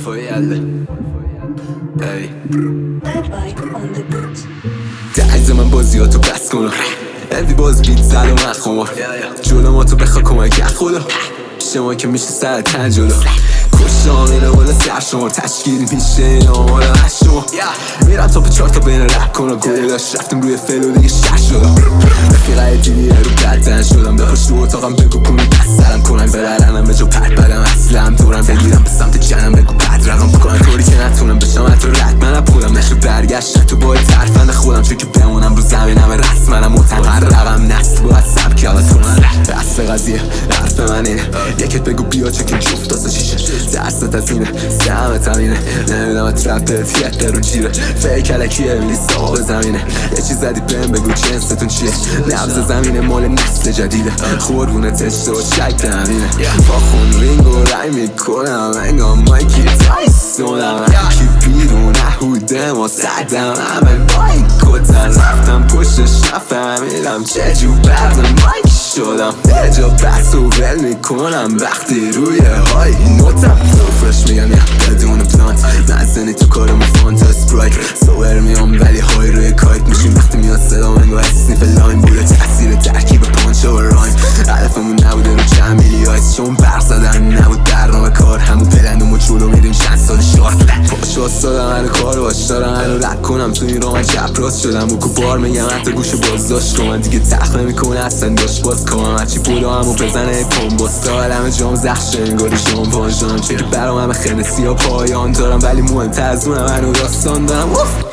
دعیز من بازیاتو بس کنم هندی باز بیت زل و من خمار جلو ما تو بخوا کمک خدا شما که میشه سر تن جلو کشتام اینو بالا سرشمار تشکیل میشه این آمال هشتمار میرم تا به 4 تا بین رپ کنم گلش رفتیم روی فل و دیگه شش شدم رفیقه دیگه رو بدن شدم بخوش تو اتاقم بگو کنی دست سرم کنن بررنم به جو پرد بدم اصلم دورم بگیرم به سمت جنم بگو بد رقم بکنن طوری که نتونم بشم حتی رد منم پولم نشو برگشت تو باید ترفند خودم چون که بمونم رو زمینم رسم منم متقر رقم نسل باید سبکی عوض کنن رسم قضیه حرف من اینه یکت بگو بیا چکن جفت داسته شیشه درست از اینه سهمت همینه نمیدم ترپت یه رو جیره فیک علکیه لیست آب زمینه یه چیز زدی بهم بگو جنستون چیه نبض زمینه مال نسل جدیده خوربونت اشتباه شک همینه با خون رینگ و رای میکنم انگام مایکی تایسونم کی بیرون نهوده ما سدم همه بایی کتن رفتم پشتش نفهمیدم چجور برد مایک شدم یه جا بس و ول میکنم وقتی روی های نوتم فرش میگم یه بدون پلانت نزنی تو کارم فانت اسپرایت سوور میام ولی های روی کایت میشیم وقتی میاد صدا منگو اسنیف لاین بوده تاثیر ترکیب پانچ و رایم علفمون نبوده رو چند میلی آیس چون برق زدن نبود برنامه کار همون پلندوم و جلو میریم چند سال شارت پاش واستادم هنو کار باش دارم هنو رد کنم تو این راه چپ راست شدم و بار میگم حتی گوش بازداشت کنم دیگه تخت نمیکنه اصلا داشت باز کنم هرچی پولا همو بزنه پنباستا علم جام زخ شنگاری شامپان شدم چه که برام همه خنسی ها پایان دارم ولی مهمتر از اونم هنو داستان دارم